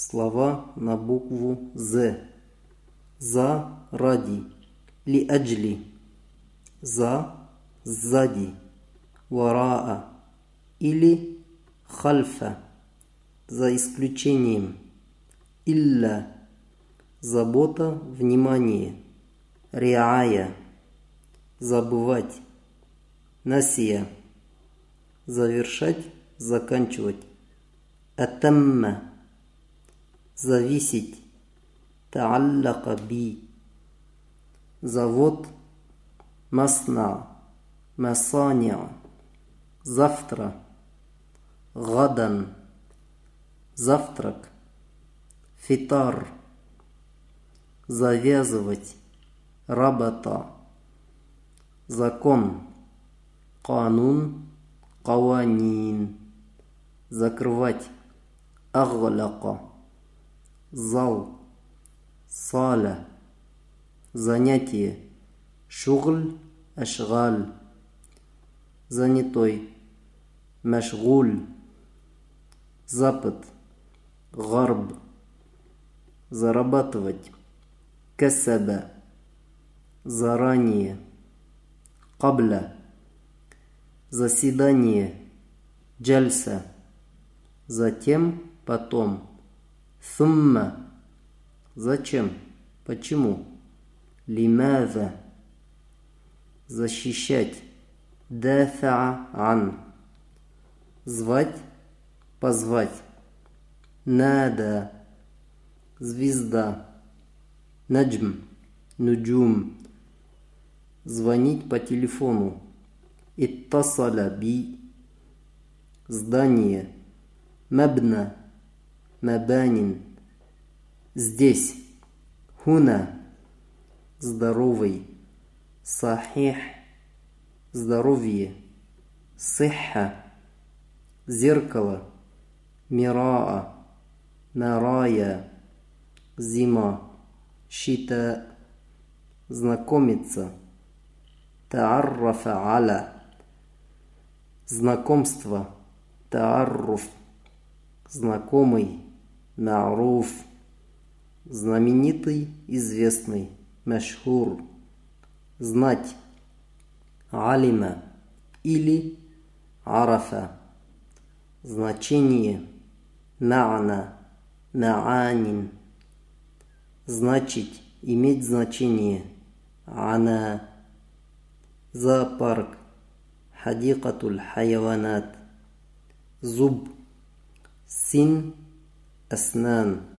Слова на букву «З». За – ради, ли аджли. За – сзади, вараа или хальфа, за исключением. Илля – забота, внимание. Риая – забывать. Насия – завершать, заканчивать. Атамма – зависеть. Тааллака би – завод. Масна – масаня – завтра. Гадан – завтрак. Фитар – завязывать. Рабата – закон. Канун – каванин – закрывать. Аглака – зал. Саля – занятие. Шугль – ашгаль – занятой. Машгуль – запад. Гарб – зарабатывать. Касаба – заранее. Кабля – заседание. Джальса – затем, потом. Сумма – зачем, почему. Лимаза – защищать. Дафаа ан – звать, позвать. Нада – звезда. Наджм – нуджум – звонить по телефону. Иттасаля би – здание. Мабна – мабанин – здесь. Хуна – здоровый. Сахих – здоровье. Сихха – зеркало. Мираа – нарая. Зима. Шита – знакомиться. Тааррафа аля – знакомство. Таарруф – знакомый. Ма'руф – знаменитый, известный. Машхур – знать. Алима или арафа – значение. Ма'на – ма'анин – значить, иметь значение. Ана – зоопарк. Хадикатуль хайванат – зуб. Син – аснан.